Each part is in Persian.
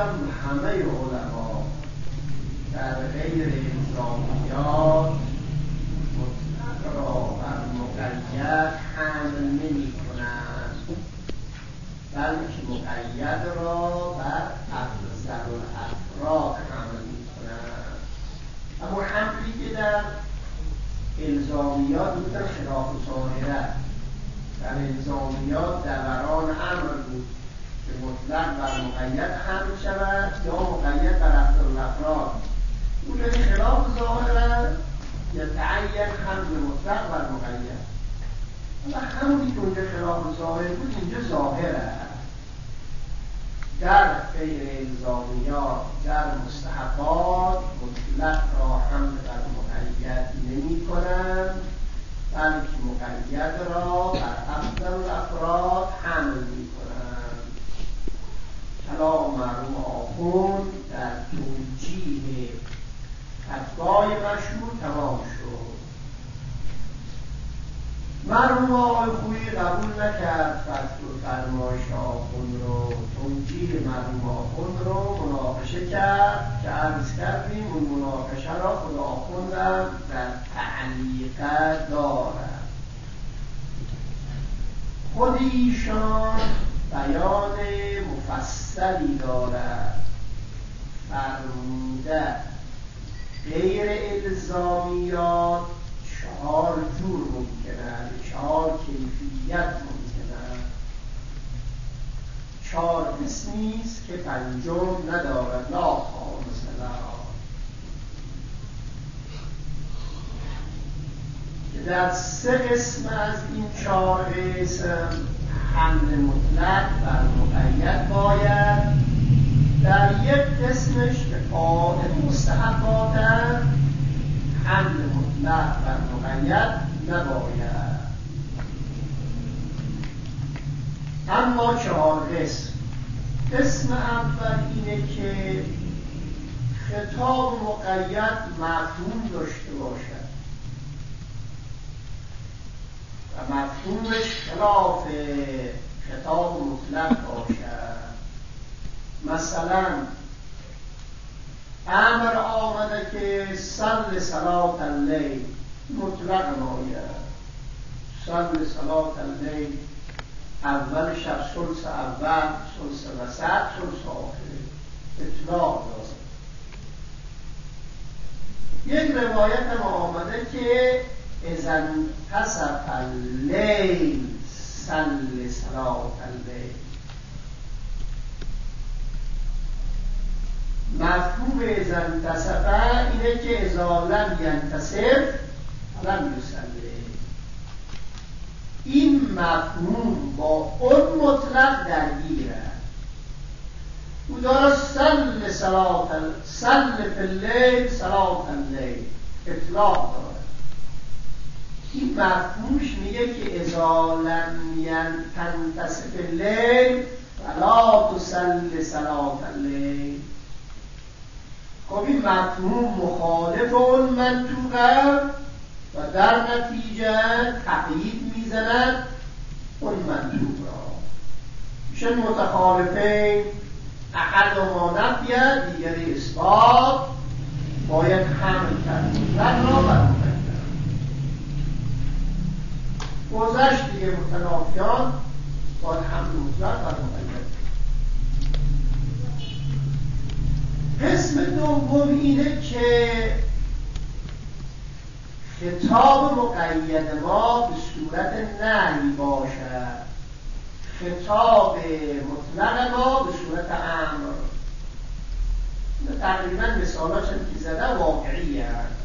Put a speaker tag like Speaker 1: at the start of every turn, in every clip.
Speaker 1: هم همه علما در غیر الزامیات مطلق را بر مقید حمل نمی کنند، بلکه مقید را بر افضل الافراد حمل می کنند. اما حملی که در الزامیات بود در خلاف ظاهره. در الزامیات دوران امر بود که مطلق بر مقید حمل شود یا مقید بر افضل الافراد. اون در خلاف ظاهره یتعین حمل مطلق بر مقید. اما همونی که اونجا خلاف ظاهر بود اینجا ظاهره. در غیر الزامیات در مستحبات مطلق را حمل بر مقید نمی کنند، بلکه مقید را بر افضل الافراد حمل می کنند. کلام مرحوم آخوند در توجیه فتوای مشهور تمام شد. مرحوم آقای خویی قبول نکرد فتوا فرمایش آخوند رو، توجیه مرحوم آخوند رو مناقشه کرد که عرض کردیم اون مناقشه را خود آخوندم در تعلیقه دارد. خود ایشان بیان مفصلی دارد، فرموده غیر الزامیات 4 جور ممکنه، 4 کیفیت ممکنه، 4 قسمی است که پنجم ندارد، لا خامس لها. که در 3 قسم از این 4 قسم حمل مطلق بر مقید باید، در 1 قسمش که قاعده مستحبات حمل مطلق بر مقید نباید. اما 4 قسم. قسم اول اینه که خطاب مقید مفهوم داشته باشد و مفهومش خلاف خطاب مطلق باشد. مثلا امر آمده که صل صلاة اللیل، مطلق نماید. صل صلاة اللیل اول شب، ثلث اول، ثلث وسط، ثلث آخر، اطلاق دارد. یک روایت هم آمده که اذا انتصف اللیل صل صلاة اللیل. مفهوم اذا انتصف اینه که اذا لم ینتصف لم یصلی. این مفهوم با اون مطلق درگیره. او داره صل فی اللیل صلاة اللیل، اطلاق داره. این مفهومش میگه که اذا لم ینتصف اللیل فلا تصل صلاة اللیل. خب این مفهوم مخالف اون منطوقه و در نتیجه تقیید میزند اون منطوق را. میشن متخالفین، احد ما نفیه دیگری اثبات، باید حمل کرد مطلق را بر مقید. گذشت دیگه متنافیان باید حمل مطلق بر مقید. قسم دوم اینه که خطاب مقید ما به صورت نهی باشد، خطاب مطلق ما به صورت امر. تقریبا مثالاش که زده واقعی هست.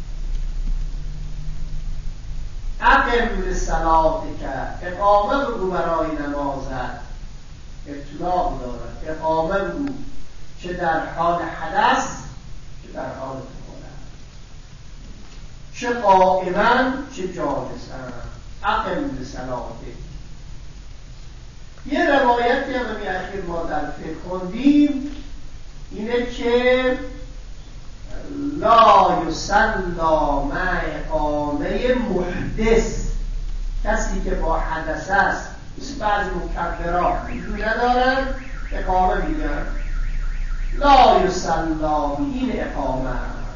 Speaker 1: اقم للصلاة که اقامه بگو برای نمازت، اطلاق دارد. اقامه بگو چه در حال حدث چه در حال طهارت، چه قائما چه جالسا. اقم للصلاة. یه روایتی هم اخیر ما در فقه خوندیم اینه که لا یصلا مع اقامه محدث، کسی که با حدث است، مثل بعضی مکبرات وجود ندارن اقامه میگن، لا یصلا این اقامه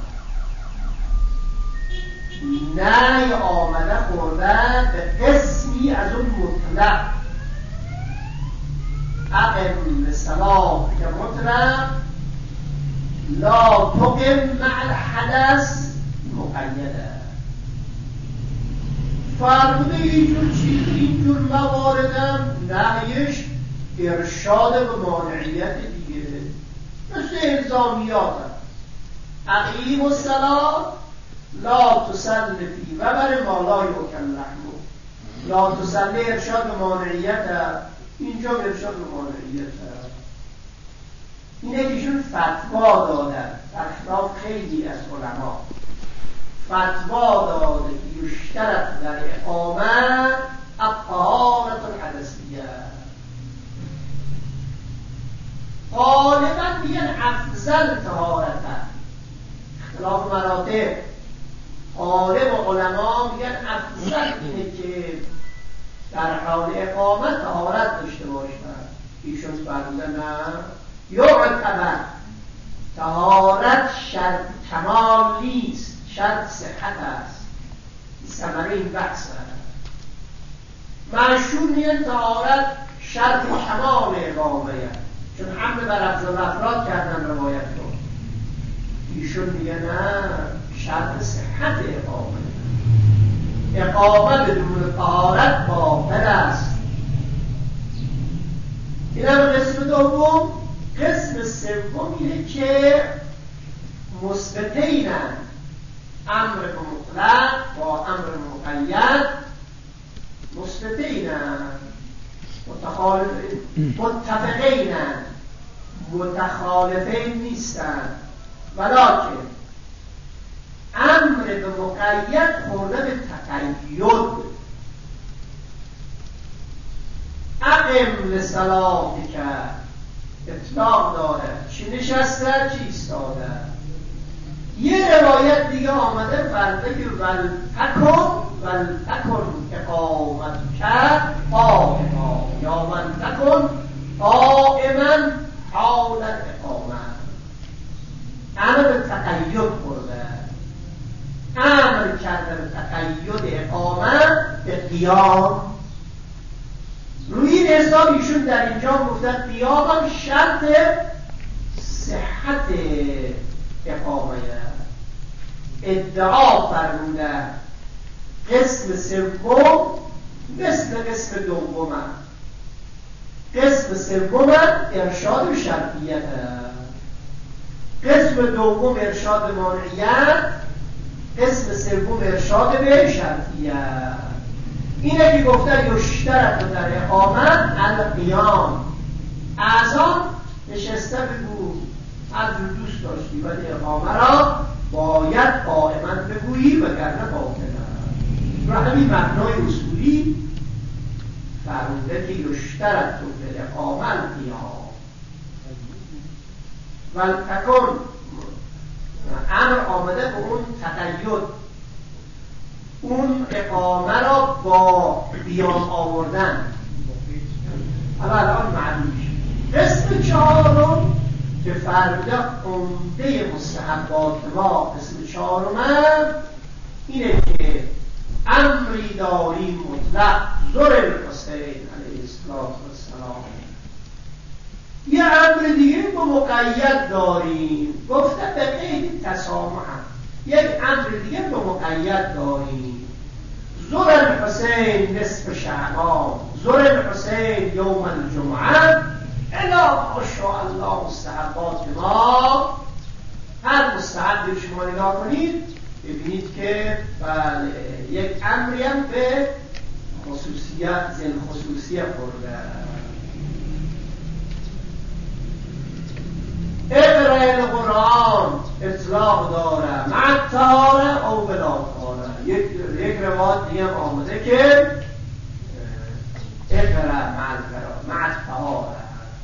Speaker 1: نه آمده خورده به قسمی از اون مطلق اقم للصلاة که مطلق لا تقم مع الحدث مقیده. فرموده اینجور چیز اینجور مواردم نهیش ارشاد به مانعیت دیگه مثل الزامیات اقیم الصلاة لا تصل فی و بر ما لا یؤکل لحمه. لا تصلی ارشاد به مانعیت اینجا ارشاد به مانعیت اینه که ایشون فتوا دادن در خلاف خیلی از علما فتوا داده که یشترط در اقامه الطهارة الحدثیه. غالبا میگن افضل طهارته اختلاف مراتب غالب علما میگن افضل اینه که در حال اقامت طهارت داشته باشن. ایشون فرمودن نه یعتبر طهارت شرط کمال نیست شرط صحت است. ثمره این بحث مشهور میگن طهارت شرط کمال اقامه چون حمل بر افضل افراد کردن روایت رو. ایشون میگن نه شرط صحت اقامه بدون طهارت باطل است. این هم قسم دوم. قسم سوم اینه که مثبتینن امر مطلق با امر مقید مثبتینن متفقینن متخالفین نیستن ولکن امر به مقید خورده به تقید. اقم للصلاة که اطلاق داره چی نشسته چی ایستاده. یه روایت دیگه آمده فرده که ولتکن اقامت که قائما یا ولتکن قائما حال اقامه. امر به تقید خورده امر کرده به تقید اقامه به قیام. روی این حساب ایشون در اینجا گفتن قیام هم شرط صحت اقامه ادعا فرموده. قسم سوم مثل قسم دوم قسم سوم ارشاد به شرطیت قسم دوم ارشاد مانعیت قسم سوم ارشاد به شرطیت. اینه که گفتن یشترط در اقامت القیام. اعظام نشسته بگو هر جور دوست داشتی ولی اقامه را باید قائما بگویی وگرنه باطله. و همین معنای اصولی فرموده که یشترط در اقامه القیام ولتکن امر آمده به اون تقید اون اقامه را با قیام آوردن. الان معلوم شد. قسم چهارم که فرموده عمده مستحبات ما قسم چهارم اینه که امری داری مطلق ظهر الحسین علیه السلام. یه امر دیگه با مقید داریم گفته به قید تسامح. یک امر دیگه با مقید داریم ظهر الحسین نصف شعبان ظهر الحسین یوم الجمعه الا ماشاءالله مستحبات ما. هر مستحب شما نگاه کنید ببینید که بله یک امری هم به خصوصیت ذل خصوصیت خورده. اقرأ القرآن اطلاق داره مع الطهاره او بلا طهاره. یک روایت دیگه هم آمده که اقرأ مع الطهاره.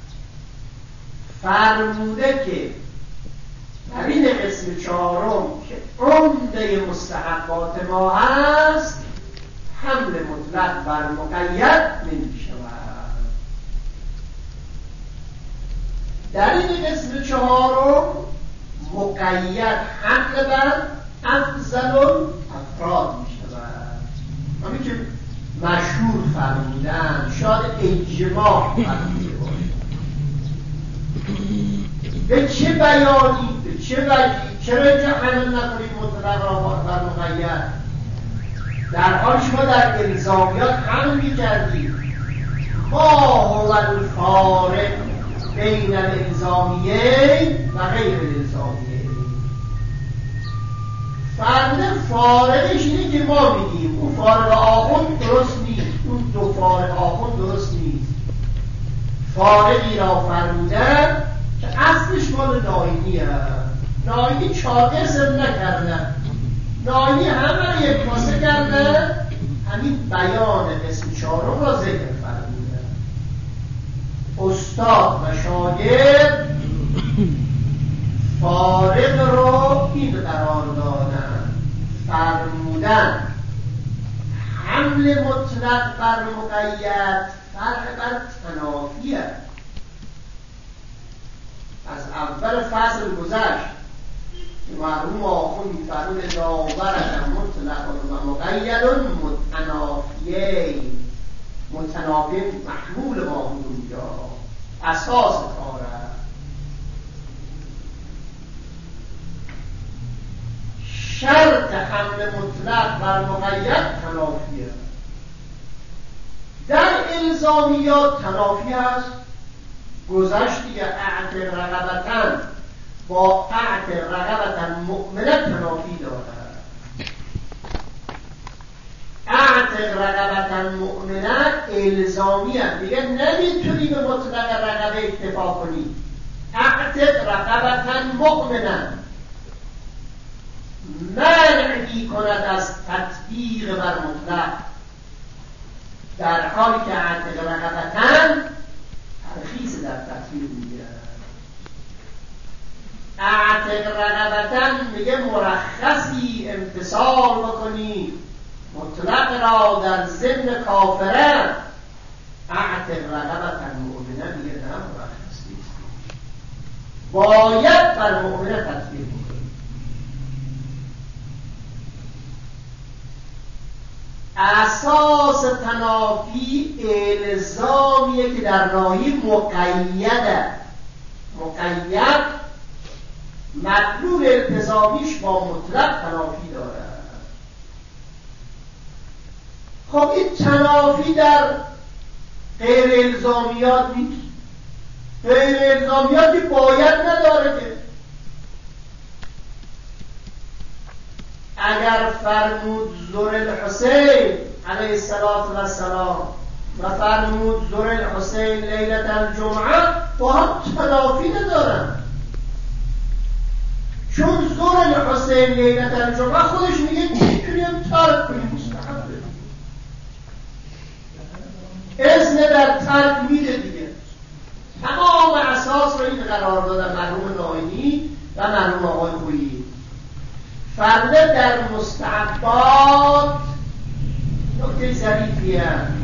Speaker 1: فرموده که در این قسم چهارم که عمده مستحبات ما هست حمل مطلق بر مقید نمی شود. در این قسم چهارم مقید حمل بر افضل الافراد می شود. همین که مشهور فرمودن، شاید اجماع فرموده باشه. به چه بیانی، به چه وجهی، چرا اینجا حمل نکنید مطلق را بر مقید؟ در حال شما در الزامیات حمل می کردید. ما هو الفارق بین الالزامیین و غیر الالزامیین. فرده فارقش اینه که ما میگیم اون فارق آخوند درست نیست، اون دو فارق آخوند درست نیست. فارقی را فرمودن که اصلش مال ناینی هست. ناینی 4 قسم نکردن، ناینی همه رو یک کاسه کردن، همین بیان قسم 4 را ذکر فرمودن. استاد و شاگرد فارق رو این قرار دادن، فرمودن حمل مطلق بر مقید فرق بر تنافی است. از اول فصل گذشت که مرحوم آخوند می‌فرمود داورن مطلق و مقید متنافیین. متنافی محمول ما بود اونجا، اساس کار است. شرط حمل مطلق بر مقید تنافیه. در الزامیات تنافی هست، گذشت دیگه. اعتق رقبتن با اعتق رقبتن مؤمنه تنافی دارد. اعتق رقبتن مؤمنه الزامی هست، دیگه نمیتونی به مطلق رقبه اکتفا کنی. اعتق رقبتن مؤمنه منعی کند از تطبیق بر مطلق، در حالی که اعتق رقبتن ترخیص در تطبیق میگیرد. اعتق رقبتن میگه مرخصی امتثال بکنی مطلق را در ضمن کافره. اعتق رقبتن مؤمنه میگه نه مرخص نیست، باید بر مؤمنه تطبیق بکنی. اساس تنافی الزامیه که در ناحیه مقیده. مقید مطلوب التزامیش با مطلق تنافی داره. خب این تنافی در غیر الزامیات نیست. غیر الزامیاتی باید نداره که اگر فرمود زور الحسین علیه السلام و فرمود زور الحسین لیلت الجمعه با هم تنافی ندارن، چون زور الحسین لیلت الجمعه خودش میگه میتونیم ترک کنیم، مستحبه، اذن در ترک میده دیگه. تمام اساس رو این قرار دادن مرحوم ناینی و مرحوم آقای خویی. فرده در مستحبات نکته ظریفیه،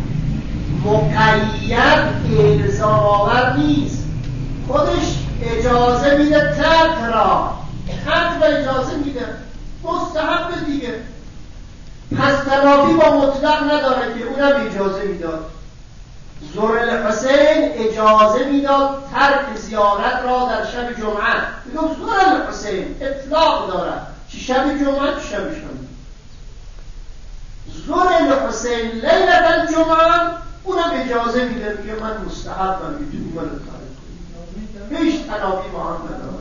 Speaker 1: مقید الزام آور نیست، خودش اجازه میده ترک را، ترک را اجازه میده، مستحب دیگه. پس تنافی با مطلق نداره که اونم اجازه میداد. زور الحسین اجازه میداد ترک زیارت را در شب جمعه. میگم زور الحسین اطلاق داره، چی شب جمعه چی شب شنبه. زور الحسین لیلت الجمعه اونم اجازه میده، میگه من مستحبم، میتونی من رو ترک کنی، هیچ تنافی با هم نداره.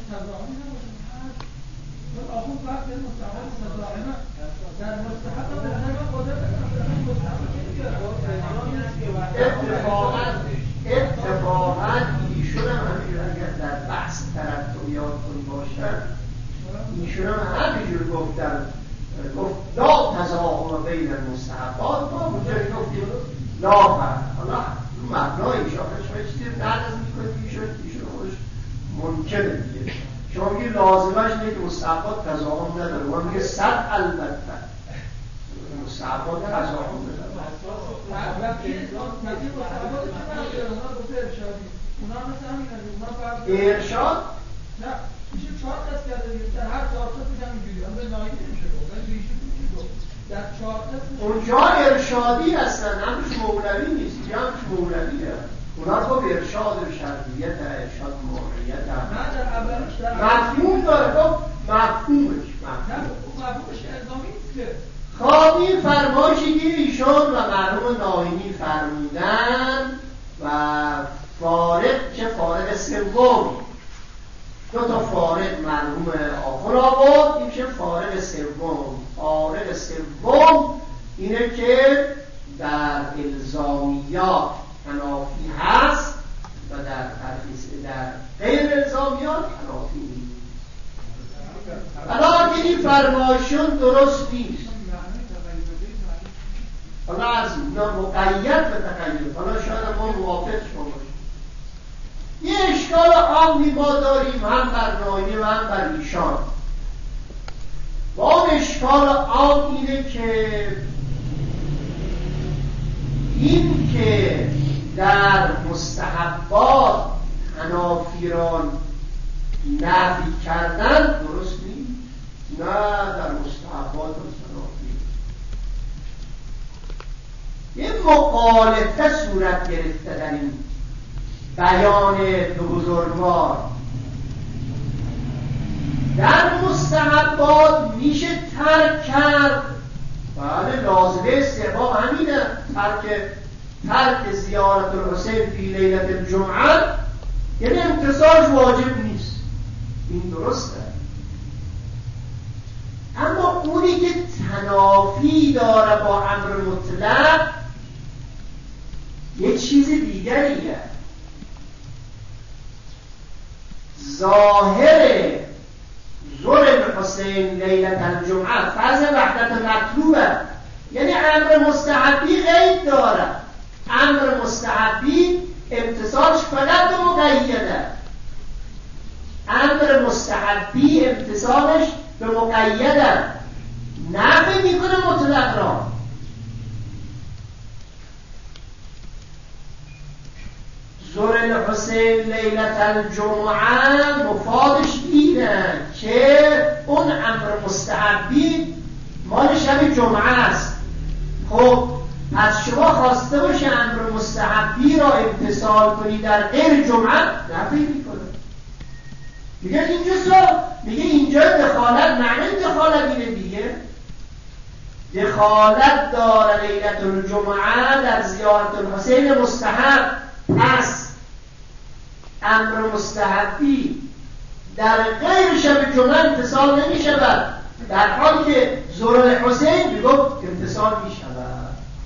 Speaker 1: اتفاقاً ایشون هم اگر در بحث ترتویات کنی باشن، ایشون هم همینجور گفتن، گفت لا تضاهم بین المستحبات. ما اونجایی گفتیم لا فرق. حالا مبنای شاخش ما چیزی نقض میکنیم، ایشون خودش منکره دیگه. شما میگه لازمش اینه که مستحبات تضاهم نداره، ما میگه صد البته مستحبات تضاهم نداره.
Speaker 2: اونا مثلا همینه، اونا باید
Speaker 1: ارشاد
Speaker 2: نه میشه 4 قسم کرده دیگه، در هر 4 قسمش هم اینجوری هم به نایی نمیشه گفت، ولی ریشه تو میشه گفت در 4 قسمش
Speaker 1: اونجا ارشادی هستن، همش مولوی نیست، اینجا همش مولویه. اونا خب ارشاد شرعیت، ارشاد معنیت
Speaker 2: نه در اولش در
Speaker 1: مفهوم داره. خب مفهومش
Speaker 2: نه مفهومش الزامی نیست که
Speaker 1: خب این فرمایشی که ایشون و مرحوم ناینی فرمودن و فارق که فارق سومی، 2 تا فارق مرحوم آخر آورد، این که فارق سوم. فارق سوم اینه که در الزامیات حنافی هست و در غیر الزامیات حنافی نیست. حالا که این فرمایشون درست نیست، حالا از مقید به تقید، حالا شاید ما موافق شما باشیم. یه اشکال عامی ما داریم هم بر ناینی و هم بر ایشان، و اون اشکال عام اینه که این که در مستحبات حنافیران نفی کردن درست نیست. نه در مستحبات حنافی یه مخالفه صورت گرفته در این بیان دو بزرگوار. در مستحبات میشه ترک کرد، بله لازمه استحباب همینه، ترک زیارت الحسین فی لیلت الجمعه یعنی امتصاص واجب نیست، این درسته. اما اونی که تنافی داره با امر مطلق یه چیز دیگریه. ظاهر ظهر الحسین لیلت الجمعه فرض وحدت مطلوبه، یعنی امر مستحبی غیر داره. امر مستحبی امتصالش فقط به مقیده، امر مستحبی امتصالش به مقیده، نفی میکنه مطلق را. ظهر الحسین لیلت الجمعه مفادش اینه که اون امر مستحبی مال شب جمعه است. خب از شما خواسته باشه امر مستحبی را امتثال کنی در غیر جمعه، نفی میکنه. میگه اینجا دخالت، معنی دخالت اینه دیگه، دخالت داره لیلت الجمعه در زیارت الحسین مستحب، پس امر مستحبی در غیر شب جمعه امتصال نمی شود، در حالی که ظهر الحسین میگفت امتصال می شود.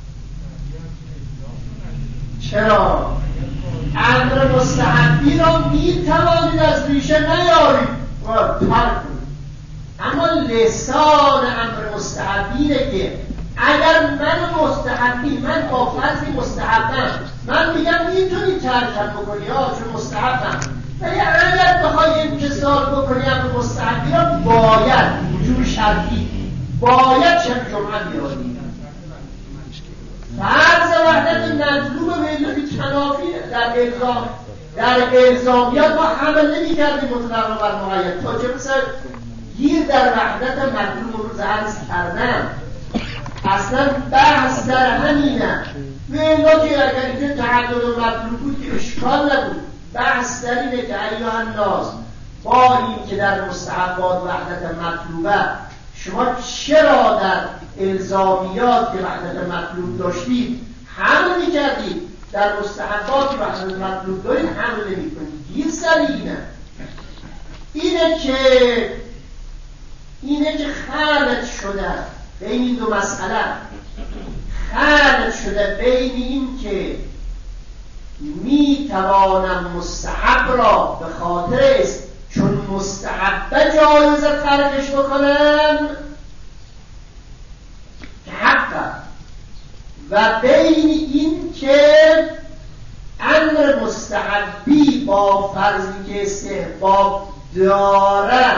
Speaker 1: چرا؟ امر مستحبی را می توانید از ریشه نیارید و ترک کنید، اما لسان امر مستحبینه که اگر من با فرضی مستحبم، من میگم میتونی ترکم بکنی چون مستحبم، ولی اگر بخوای امتصال بکنی امر مستحبی را باید وجوب شرطی باید شب جمعه بیاری. فرض وحدت مطلوب به علت تنافی در الزامیات ما حمل نمی کردیم مطلق رو بر مقید، تا چه مثل گیر در وحدت مطلوب رو عرض کردم. اصلا بحث در همینه، به علت که اگر اینجا تعدد مطلوب بود که اشکال نبود، بحث در اینه که ایها الناس با این که در مستحبات وحدت مطلوبه شما چرا در الزامیات که وحدت مطلوب داشتید حمل می‌کردید، در مستحبات که وحدت مطلوب دارید حمل نمی‌کنید؟ گیر سر اینه که خلط شده بین این دو مسئله، خلط شده بین این که میتوانم مستحب را به خاطر است چون مستحب جایزه ترکش بکنم که حقه، و بین این که امر مستحبی با فرضی که استحباب داره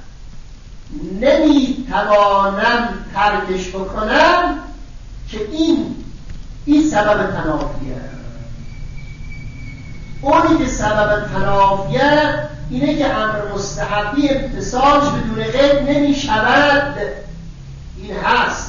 Speaker 1: نمیتوانم ترکش بکنم که این سبب تنافیه. اونی که سبب تنافیه اینه که امر مستحبی امتصالش بدون قید نمی شود، این هست.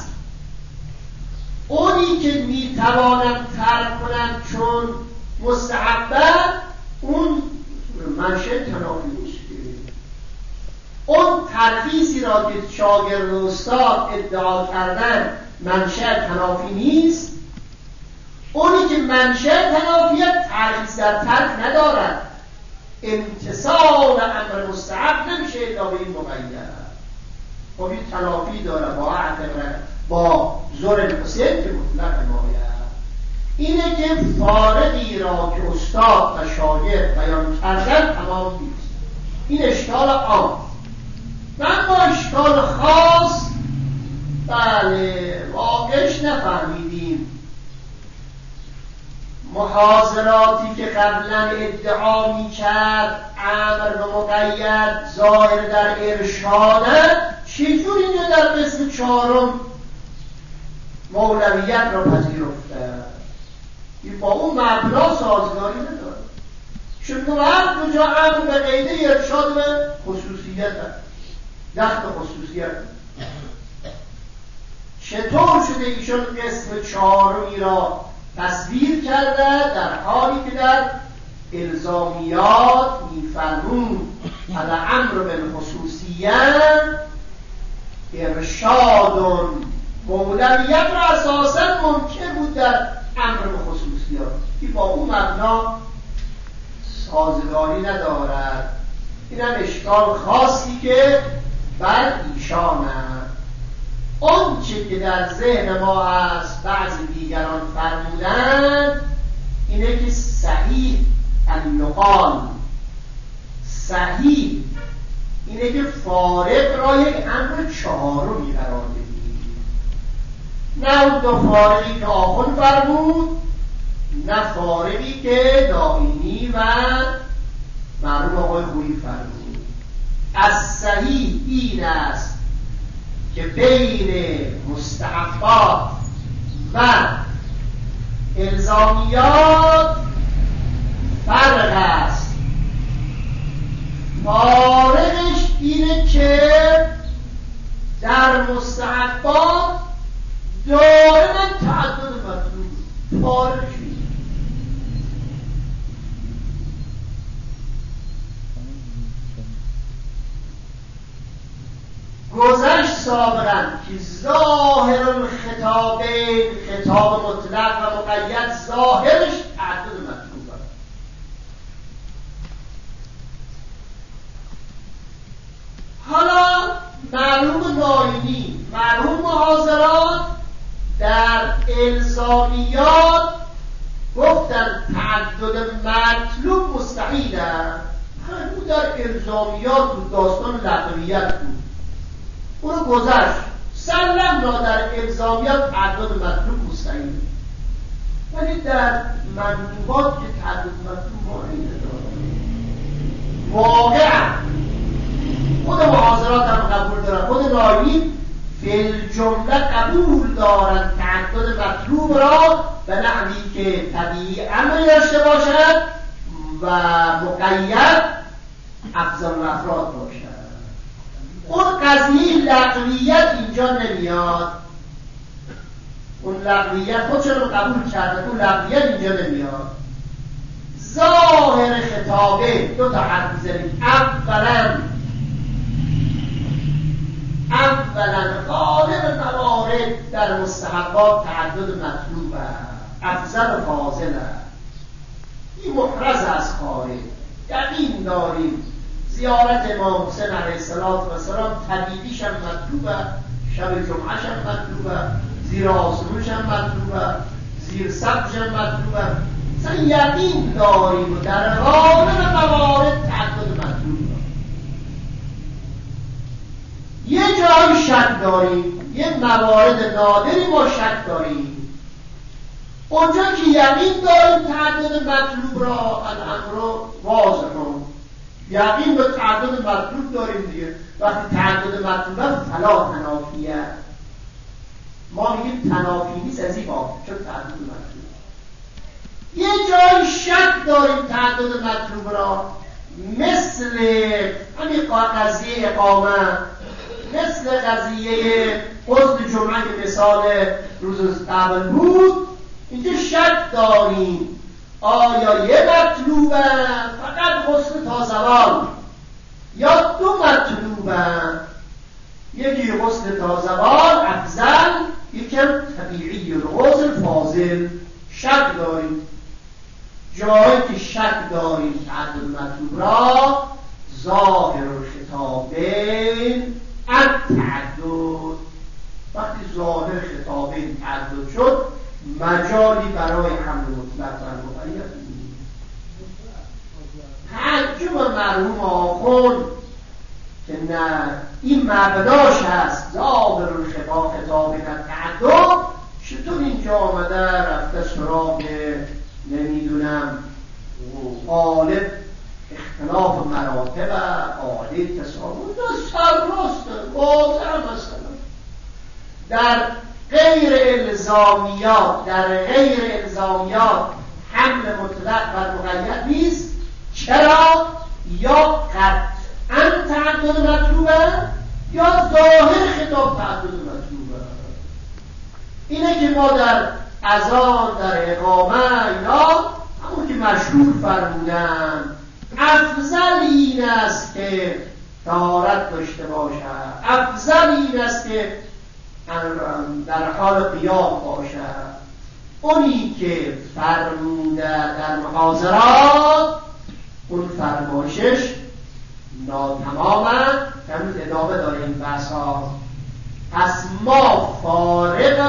Speaker 1: اونی که می توانم ترک کنم چون مستحبه، اون منشأ تنافی میشه. اون ترخیصی را که شاگرد و استاد ادعا کردن منشأ تنافی نیست. اونی که منشأ تنافیه ترخیص در ترک ندارد. امتصال امر مستحب نمیشه الا به این مقید. خب این تنافی داره با زور الحسین که مطلق مایه. اینه که فارقی را که استاد و شاگرد بیان کردن تمام نیست. این اشکال عام. و اما اشکال خاص، بله واقعش نفهمیدیم. محاضراتی که قبلا ادعا می کرد امر به مقید ظاهر در ارشاده، چجور اینجا در قسم چهارم مولویت را پذیرفته؟ این با اون مبنا سازگاری نداره. چون هر کجا امر به قیده ارشاد به خصوصیت دخت خصوصیت. چطور شده ایشون قسم چهارمی را تصویر کرده در حالی که در الزامیات میفرمون الامر بالخصوصیت ارشاد مولویت را اساسا ممکن بود در امر به خصوصیات که با اون مبنا سازگاری ندارد. این هم اشکال خاصی که بر ایشانه. اون چه که در ذهن ما هست بعضی دیگران فرمودند اینه که صحیح النقال، صحیح اینه که فارق را یک امر چهارمی قرار بدیم، نه اون دو فارقی که آخون فرمود، نه فارقی که دائمی و مرحوم آقای خویی فرمود. از صحیح این است که بین مستحبات و الزامیات فرق است. فارقش اینه که در مستحبات دائما تعدد مطلوب، فارقش اینه. گذشت سابقا که ظاهر الخطابین، خطاب مطلق و مقید، ظاهرش تعدد مطلوب است. حالا معلوم ناینی، معلوم محاضرات در الزامیات گفتن تعدد مطلوب مستحیل است. همون در الزامیات بود، داستان لغویت بود، اونو گذشت. سلم را در الزامیات تعدد مطلوب مستحیل، ولی در مندوبات که تعدد مطلوب معنی نداره. واقعا خود محاضرات هم قبول دارن، خود ناینی فی الجمله قبول دارن تعدد مطلوب را به نحوی که طبیعی امر داشته باشد و مقید افضل افراد باشد. اون قضیه لغویت اینجا نمیاد. اون لغویت خودشون رو قبول کرده، اون لغویت اینجا نمیاد. ظاهر خطابه دو تا حرف می‌زنیم. اولا غالب موارد در مستحبات تعدد مطلوب است، افضل و فاضل است. این محرز از خارج. یقین داریم زیارت امام حسین علیه السلام طبیعیش هم مطلوبه، شب جمعهش هم مطلوبه، زیر آسمونش هم مطلوبه، زیر سقفش هم مطلوبه. مثلا یقین داریم و در غالب موارد تعدد مطلوبه. یه جایی شک داریم، یه موارد نادری ما شک داریم. اونجا که یقین داریم تعدد مطلوب را الامر واضح رو یقین به تعدد مطلوب داریم دیگه. وقتی تعدد مطلوب فلا تنافیه، ما میگیم تنافی نیست از این باب، چون تعدد مطلوب. یه جای شک داریم تعدد مطلوب را، مثل همین قضیه اقامه، مثل قضیه غسل جمعه که مثال روز قبل بود. اینجا شک داریم آیا یه مطلوبه فقط غسل تا زوال یا دو مطلوبه، یکی غسل تا زوال افضل، یکم طبیعی غسل فاضل. شک داریم. جایی که شک داریم تعدد مطلوب را، ظاهر الخطابین التعدد. وقتی ظاهر خطابین تعدد شد، مجالی برای حمل مطلق بر مقید نیست. تعجب مرحوم آخوند که نه این مبناش هست ظاهر الخطابین التعدد، چطور اینجا آمده رفته سراغ نمیدونم غالب اختلاف مراتب عالی تساوی؟ سرراست واضح مثلا در غیر الزامیات حمل مطلق بر مقید نیست. چرا؟ یا قطعاً تعدد مطلوبه یا ظاهر خطاب تعدد مطلوبه. اینه که ما در اذان، در اقامه اینا همون که مشهور فرمودن افضل این است که طهارت داشته باشد، افضل این است که در حال قیام باشد. اونی که فرموده در محاضرات اون فرمایشش ناتمامه. هنوز ادامه داره این بحث ها. پس ما فارغ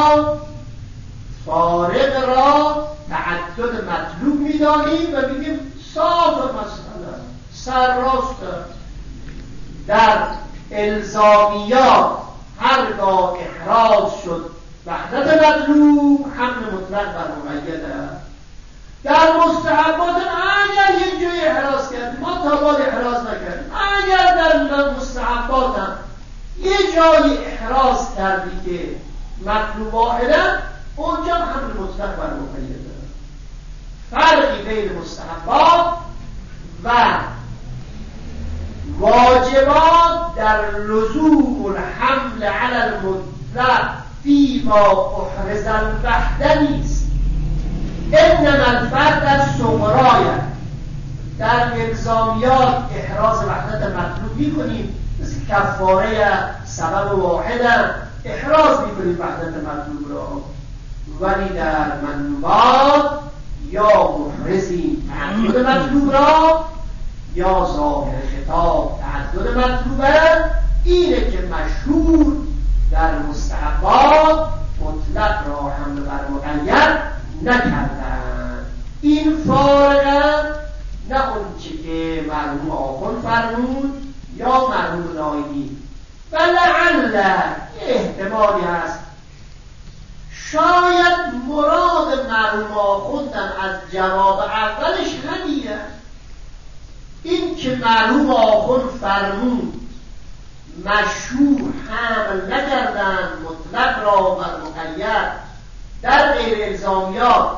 Speaker 1: را تعدد مطلوب میدانیم و میگیم صاف مسئله سرراست. در الزامیات هرگاه احراز شد وحدت مطلوب، حمل مطلق بر مقیده. در مستحبات اگر یک جای احراز کردیم، ما تا بعد احراز نکردیم، اگر در مستحبات هم یه جای احراز کردی که مطلوب واحده، اونجا حمل مطلق بر مقیده. فرقی بین مستحبات و واجبات در لزوم الحمل علی المطلق فیما احرز الوحده نیست. انما الفرق در صغرایه. در الزامیات احراز وحدت مطلوب میکنیم، مثل کفاره سبب واحده احراز میکنیم وحدت مطلوب را، ولی در مندوبات یا محرزیم تعدد مطلوب را یا ظاهر خطاب تعدد مطلوبه. اینه که مشهور در مستحبات مطلق را حمل بر مقید نکردن. این فارغه، نه اون چه که مرحوم آخوند فرمود یا مرحوم نایمی. و لعل احتمالی هست شاید مراد مرحوم آخوندم از جواب اولش همینه. این که مرحوم آخوند فرمود مشهور حمل نکردن مطلق را بر مقید در غیر الزامیات،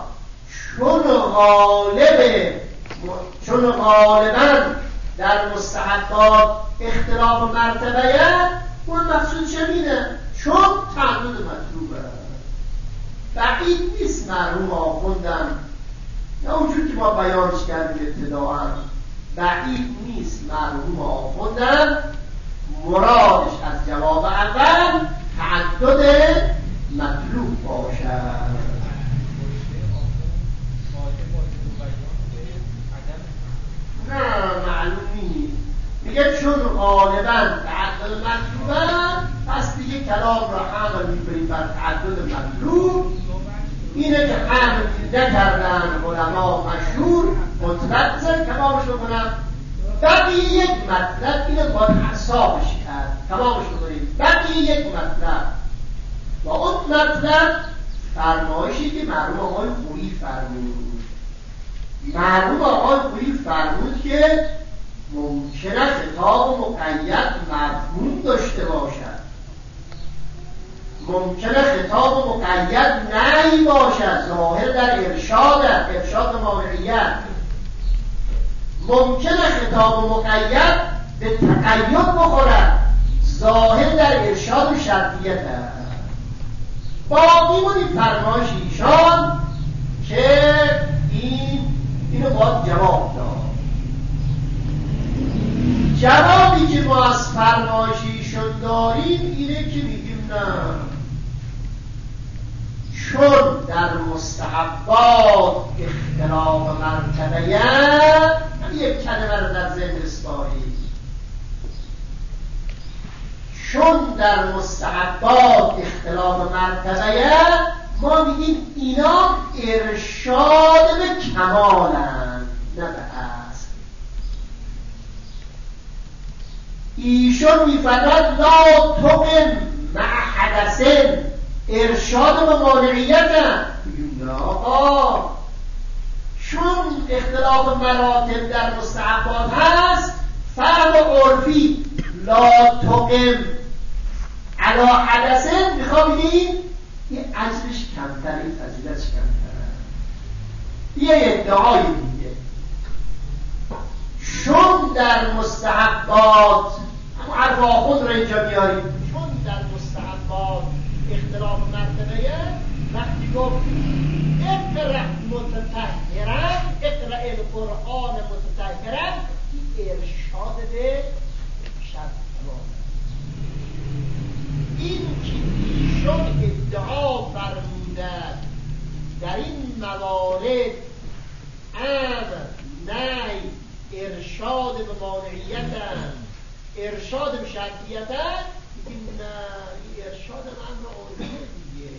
Speaker 1: چون غالبا در مستحبات اختلاف مرتبه، اون مقصود شمینه چون تعدد مطلوبه. بعید نیست مرحوم آخوندم، نه اونجور که ما بیانش کردیم ابتداعا، بعید نیست مرحوم آخوندم مرادش از جواب اول تعدد مطلوب باشد. نه معلوم نیست. میگه چون غالبا تعدد مطلوبه، پس دیگه کلام را حمل میکنیم بر تعدد مطلوب. اینه که حمل نکردن علما مشهور مطلق زن تمامش بکنم. بقیه یک مطلب اینه باید حسابش کرد، تمامش بکنیم. بقیه یک مطلب و اون مطلب فرمایشی که مرحوم آقای خویی فرمود. مرحوم آقای خویی فرمود که ممکنه خطاب مقید مفهوم داشته باشد. ممکنه خطاب مقید نهی باشد، ظاهر در ارشاد مانعیت. ممکنه خطاب مقید به تقید بخورد، ظاهر در ارشاد شرطیت است. باقی بود این فرمایش ایشان که اینو باید جواب داد. جوابی که ما از فرمایش ایشان داریم اینه که میگیم نه، چون در مستحبات اختلاف مرتبه، یک کلمه رو در ذهن بسپارید، چون در مستحبات اختلاف مرتبه، ما میگیم اینا ارشاد به کمالند نه به اصل. ایشون میفرماید لا تقم مع حدثن، ارشاد به مانعیت هم. نه آقا، چون اختلاف مراتب در مستحبات هست، فهم عرفی لا تقم علی حدثن میخوام بگیم یه اجرش کمتره، این فضیلتش کمتره. یه ادعای دیگه، چون در مستحبات، همون حرف آخوند رو اینجا بیاریم، چون در مستحبات اختلاف مرتبه، وقتی گفت اقرأ متطهرا، اقرأ القرآن متطهرا، این ارشاد به شرط تمام. این که ایشون ادعا فرمودند در این موارد امر نهی ارشاد به مانعیت، ارشاد به شرطیت، این ارشاد امر عرفی دیگه.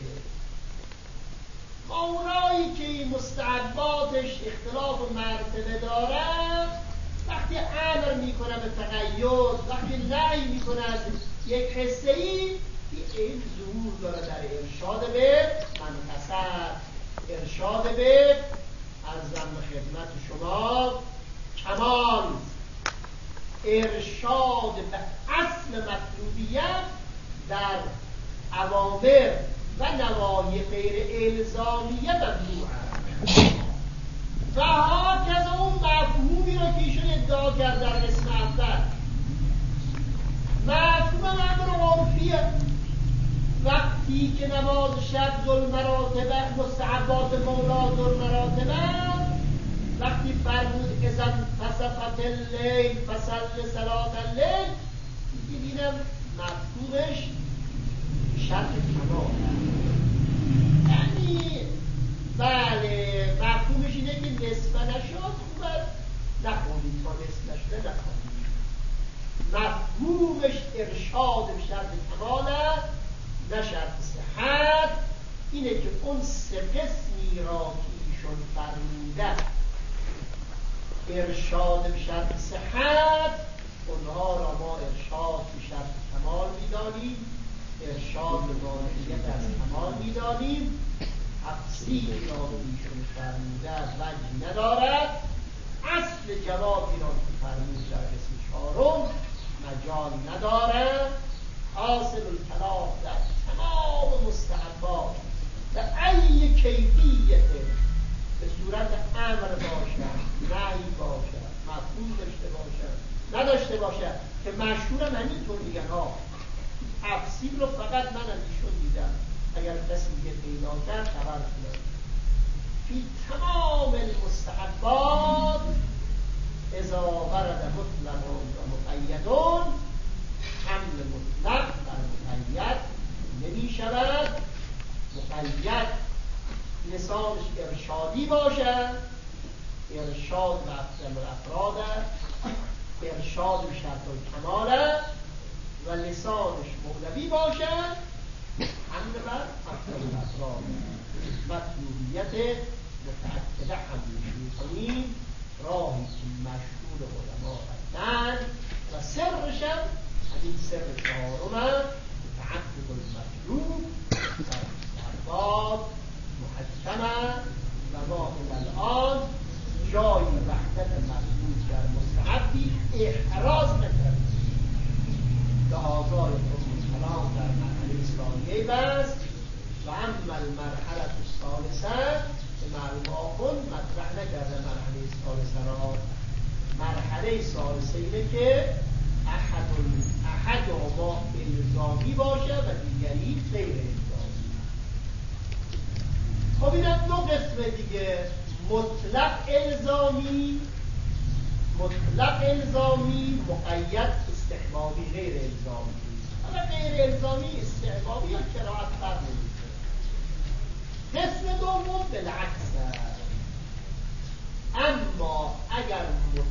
Speaker 1: ما اونایی که این مستحباتش اختلاف مرتبه دارن، وقتی امر میکنه به تقید، وقتی نهی میکنه از یک حصه ای، این ظهور داره در ارشاد به منفصل، ارشاد به عرضم به خدمت شما کمال، ارشاد به اصل مطلوبیت در اوامر و نواهی غیر الزامیه ممنوع است. و هاکذا اون مفهومی را که ایشون ادعا کرد در قسم اول، مفهوم امر عرفیه. وقتی که نماز شب ذوالمراتبه، مستحبات مولا ذوالمراتبه، وقتی فرمود اذا انتصفت اللیل فصل صلاة اللیل، میبینم مفهومش شرط کمال، یعنی بله مفهومش اینه که نصف نشد، خوبه نخونید، تا نصف نشده نخونید. مفهومش ارشاد به شرط کمال است، نه شرط صحت. اینه که اون سه قسمی را که ایشون فرموده ارشاد به شرط صحت، اونها را ما ارشاد به شرط کمال میدانیم، ارشاد به مانعیت از کمال میدانیم. تفسیری را که ایشون فرموده وجهی ندارد. اصل جوابی را که فرمود در قسم چهارم مجال ندارد. حاصل الکلام در تمام مستحبات و ای کیفیت، به صورت امر باشد، نهی باشد، مفهوم داشته باشد، نداشته باشد، که مشهورم همینطور میگن ها. تفسیر رو فقط من از ایشون دیدم، اگر کسی دیگه پیدا کرد خبر کنم. فی تمام المستحبات اذا ورد مطلق و مقیدون، حمل مطلق بر مقید نمی شود. مقید لسانش ارشادی باشد، ارشاد به افضل الافراد، ارشاد به شرط الکمال، و لسانش مولوی باشد، حمل بر افضل الافراد. مطلوبیت متأکده حمل می‌کنیم، راهی که مشهور علما رفتن و سرش هم همین سر چهارم، تعقب المطلوب در مستحبات محکمه و ما الان جای وحدت مطلوب در مستحبی احراز نکردیم. لحاظای کلام در مرحله ثانیه بست و اما المرحله الثالثه که معلوم آخون مطرح نکرده مرحله ثالثه را. مرحله ثالثه اینه که احد ما الزامی باشه و دیگری غیر الزامی. خب اینم دو قسم دیگه، مطلق الزامی، مقید استحبابی، غیر الزامی. حالا غیر الزامی استحبابی یا کراهت فرق نمی‌کنه. قسم دوم بالعکس است. اما اگر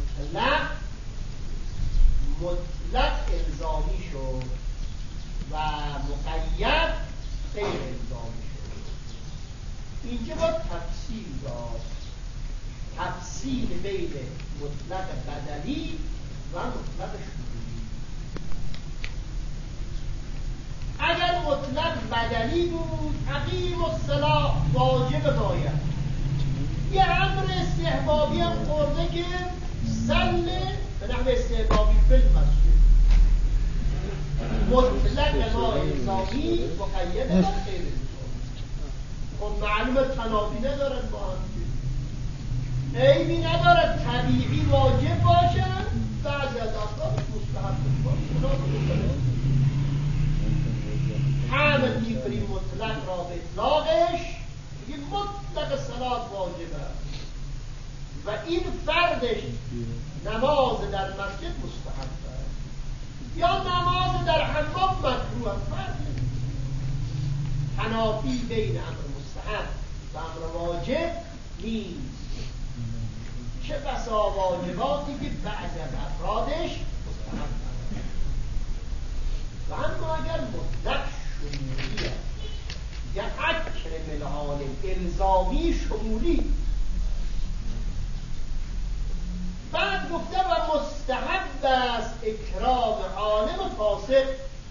Speaker 1: مطلق الزامی شد و مقید غیر الزامی شد، اینجا باید تفصیل داد، تفصیل بین مطلق بدلی و مطلق شمولی. اگر مطلق بدلی بود اقیم الصلاة واجب باید، یه امر استحبابی هم خورده که صله به نحو استحبابی فی المسجد، مطلق ما الزامی مقید با غیر الزامی. خب معلومه تنافی ندارن با هم، عیبی ندارد طبیعی واجب باشن، بعضی از افراد مستحب باشن. همه دیگری مطلق را به اطلاقش میگه مطلق صلات واجبه و این فردش نماز در مسجد مستحبه یا نماز در حمام مکروه، فرق تنافی بین امر مستحب و امر واجب نیست. چه بسا واجباتی که بعضی از افرادش مستحب و اما اگر مطلق شمولیه یا اکرم العالم الزامی شمولی، بعد گفته و مستحب است اکرام عالم فاسق.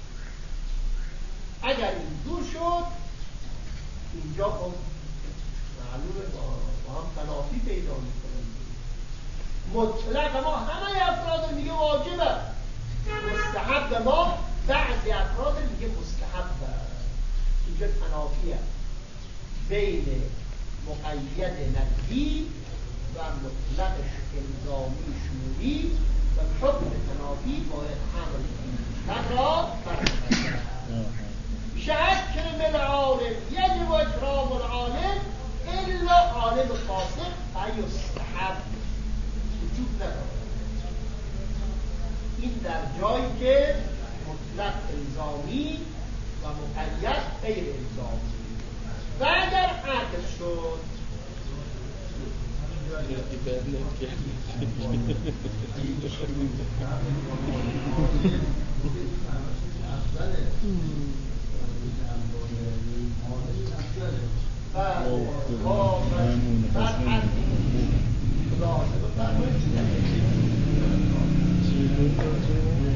Speaker 1: اگر این دور شد اینجا خب معلومه با هم تنافی پیدا میکنه. مطلق ما همه افراد میگه واجبه، مستحب ما بعضی افراد میگه مستحبه. اینجا تنافیه بین مقید نفی و مطلق الزامی شمولی و حکم تنافی باید حمل مطلق را برمی‌دارد. شأکرم العالم یجب اکرام العالم الا عالم فاسق فیستحب، وجود ندارد. این در جایی که مطلق الزامی و مقید غیر الزامی و اگر عکس شد و